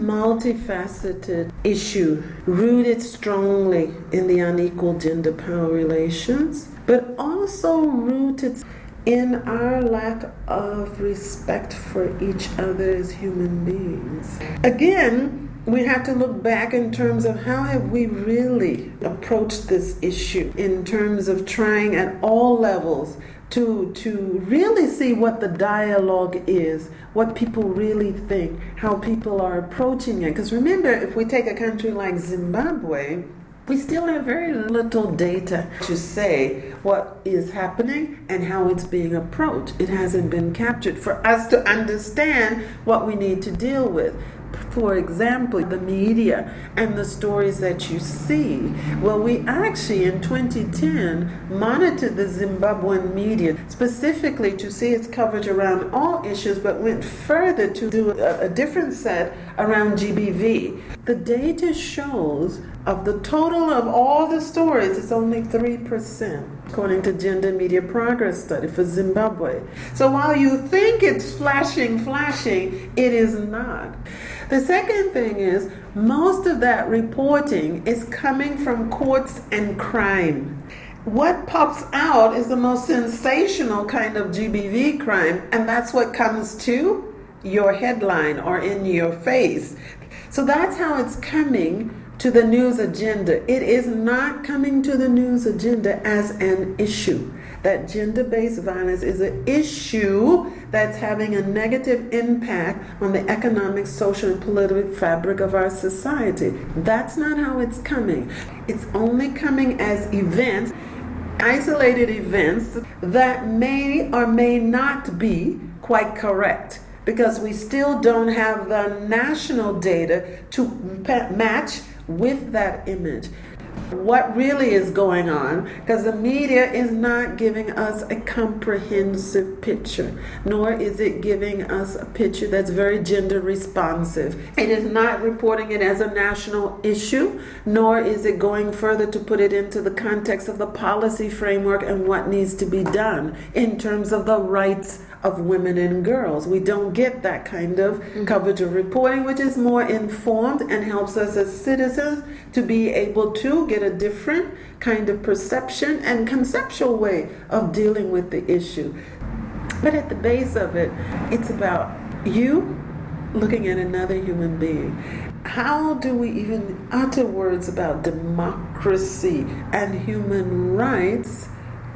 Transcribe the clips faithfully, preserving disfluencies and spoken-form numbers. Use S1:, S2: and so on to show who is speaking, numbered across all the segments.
S1: multifaceted issue rooted strongly in the unequal gender power relations, but also rooted in our lack of respect for each other as human beings. Again, we have to look back in terms of how have we really approached this issue in terms of trying at all levels to to really see what the dialogue is, what people really think, how people are approaching it. Because remember, if we take a country like Zimbabwe, we still have very little data to say what is happening and how it's being approached. It hasn't been captured for us to understand what we need to deal with. For example, the media and the stories that you see. Well, we actually in twenty ten monitored the Zimbabwean media specifically to see its coverage around all issues, but went further to do a, a different set around G B V. The data shows of the total of all the stories, it's only three percent, according to Gender Media Progress Study for Zimbabwe. So while you think it's flashing, flashing, it is not. The second thing is, most of that reporting is coming from courts and crime. What pops out is the most sensational kind of G B V crime, and that's what comes to your headline or in your face. So that's how it's coming to the news agenda. It is not coming to the news agenda as an issue. That gender-based violence is an issue that's having a negative impact on the economic, social, and political fabric of our society. That's not how it's coming. It's only coming as events, isolated events that may or may not be quite correct, because we still don't have the national data to match with that image. What really is going on, because the media is not giving us a comprehensive picture, nor is it giving us a picture that's very gender responsive. It is not reporting it as a national issue, nor is it going further to put it into the context of the policy framework and what needs to be done in terms of the rights of women and girls. We don't get that kind of mm-hmm. coverage of reporting, which is more informed and helps us as citizens to be able to get a different kind of perception and conceptual way of dealing with the issue. But at the base of it, it's about you looking at another human being. How do we even utter words about democracy and human rights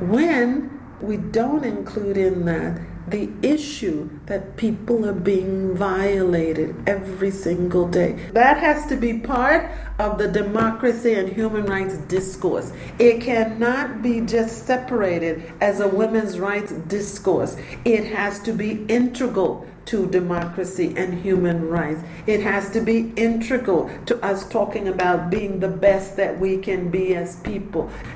S1: when we don't include in that the issue that people are being violated every single day? That has to be part of the democracy and human rights discourse. It cannot be just separated as a women's rights discourse. It has to be integral to democracy and human rights. It has to be integral to us talking about being the best that we can be as people.